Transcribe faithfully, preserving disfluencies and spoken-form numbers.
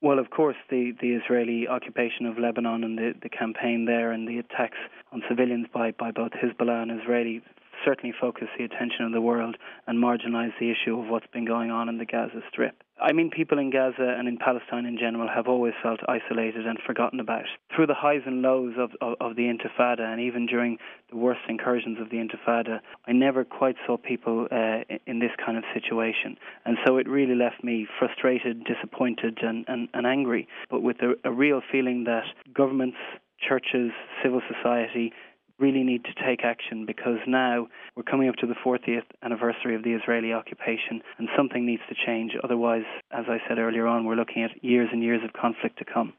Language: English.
Well, of course, the, the Israeli occupation of Lebanon and the, the campaign there and the attacks on civilians by, by both Hezbollah and Israeli certainly focus the attention of the world and marginalise the issue of what's been going on in the Gaza Strip. I mean, people in Gaza and in Palestine in general have always felt isolated and forgotten about. Through the highs and lows of, of, of the Intifada, and even during the worst incursions of the Intifada, I never quite saw people uh, in this kind of situation. And so it really left me frustrated, disappointed and, and, and angry, but with a, a real feeling that governments, churches, civil society really need to take action, because now we're coming up to the fortieth anniversary of the Israeli occupation and something needs to change. Otherwise, as I said earlier on, we're looking at years and years of conflict to come.